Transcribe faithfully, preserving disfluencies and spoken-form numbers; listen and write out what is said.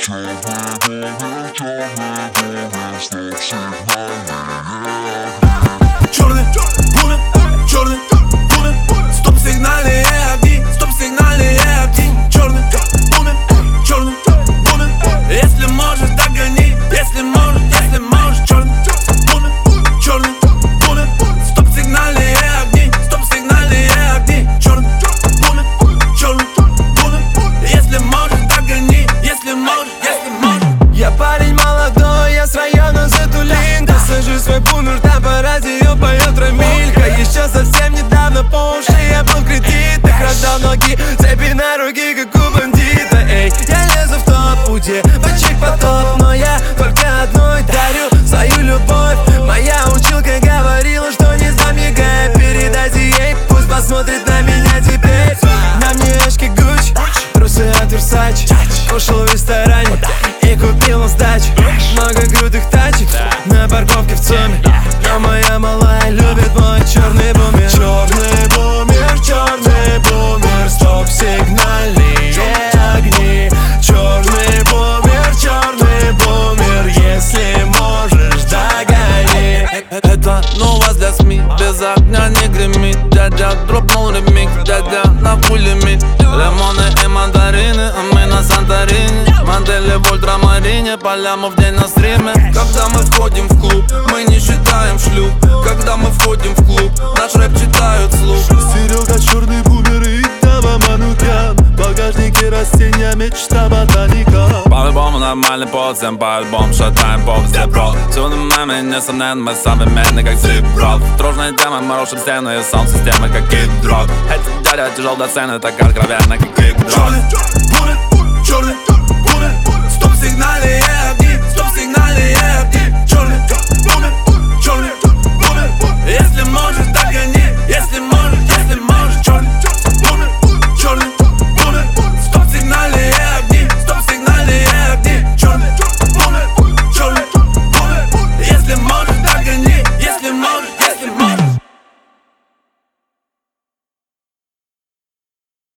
Черный бумер, черный бумер, стоп-сигнальные огни, стоп-сигнальные огни. Черный бумер, черный бумер, если можешь, догони, если можешь, если можешь. Черный бумер, черный бумер, стоп-сигнальные огни, стоп-сигнальные огни. Черный бумер, черный бумер, если можешь, догони, если можешь, если можешь. Я парень молодой, я с района Затулинка. Сажу свой бумер, там по радио поет Рамилька. Еще совсем недавно по уши я был в кредитах. Раздал ноги, цепи на руки, как у бандита. Эй, я лезу в топ, у девочек потоп, но я только одной дарю свою любовь. Моя училка говорила, что не сдам ЕГЭ. Передайте ей, пусть посмотрит на меня теперь. На мне очки Гуччи, трусы от Версачи. Кушал в ресторане и купил на сдачу много крутых тачек на парковке в ЦУМе. Но моя малая любит мой черный бумер. Черный бумер, черный бумер, стоп-сигнальные огни. Черный бумер, черный бумер, если можешь, догони. Это новость для СМИ, без огня не гремит. Дядя дропнул ремикс, дядя на пулемет. Лимоны и мандарины, а мы на Санторини. Модели в ультрамарине, поляма в день на стриме. Когда мы входим в клуб, мы не считаем шлюп. Когда мы входим в клуб, наш рэп читают вслух. Серега черный бумер и Дава Манукян. В багажнике растения, мечта ботаника. По-любому нормальный пол, всем по-альбому шатаем поп везде, бро. Всюду мы, несомненно, мы современны, как зип-рок. Тружная тема, мы рушим стены и саунд-системы, как кид-дрог. Эти дядя тяжел до цены, так откровенно, как кик-дрог. Черный бумер, черный бумер, стоп-сигнальные